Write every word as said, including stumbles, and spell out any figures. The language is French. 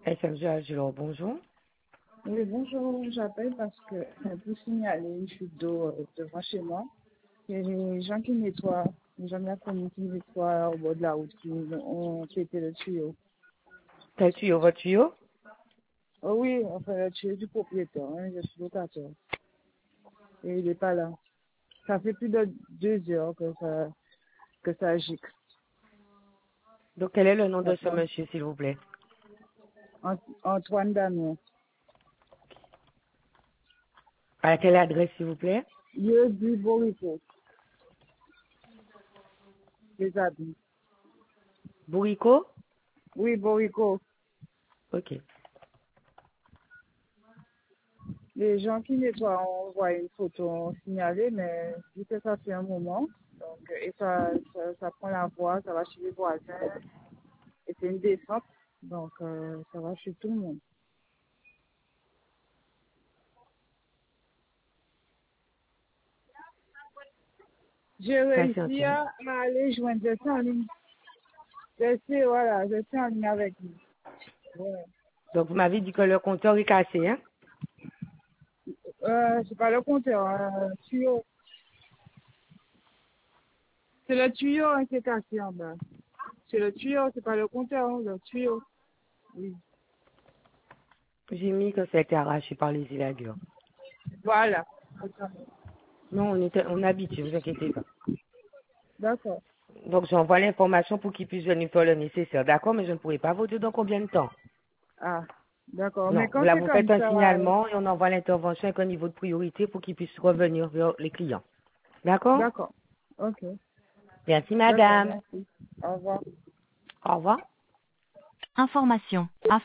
S M G Agilor, bonjour. Oui, bonjour, j'appelle parce que euh, pour signaler une chute d'eau euh, devant chez moi. Il y a des gens qui nettoient, les gens de la commune qui nettoient au bord de la route, qui ont pété le tuyau. Quel tuyau, votre tuyau? Oh oui, enfin le tuyau du propriétaire, hein, je suis locataire. Et il n'est pas là. Ça fait plus de deux heures que ça, que ça gicle. Donc, quel est le nom de ce Attends. monsieur, s'il vous plaît? Ant- Antoine Damien. À quelle adresse, s'il vous plaît? Lieu du Borico, les habits. Bourrico? Oui, Borico. Ok. Les gens qui nettoient, on voit une photo, on signalé, mais vu que ça fait un moment, donc, et ça, ça, ça prend la voie, ça va chez les voisins, et c'est une descente, donc euh, ça va chez tout le monde. J'ai réussi Patientez. à à aller joindre, je suis en ligne, je suis, voilà, je suis en ligne avec lui. Ouais. Donc, vous m'avez dit que le compteur est cassé, hein? Euh, c'est pas le compteur, euh, tuyau. C'est le tuyau hein, qui est cassé en bas. C'est le tuyau, c'est pas le compteur, hein, le tuyau. Oui. J'ai mis que ça a été arraché par les illagures. Voilà. Non, on était, on habite, vous inquiétez pas. D'accord. Donc, j'envoie l'information pour qu'il puisse venir faire le nécessaire, d'accord? Mais je ne pourrai pas vous dire dans combien de temps. Ah, d'accord. Mais Non, quand là, c'est vous faites comme un ça, euh, signalement et on envoie l'intervention avec un niveau de priorité pour qu'il puisse revenir vers les clients. D'accord? d'accord. Ok. Merci, D'accord, madame. merci. Au revoir. Au revoir. Information.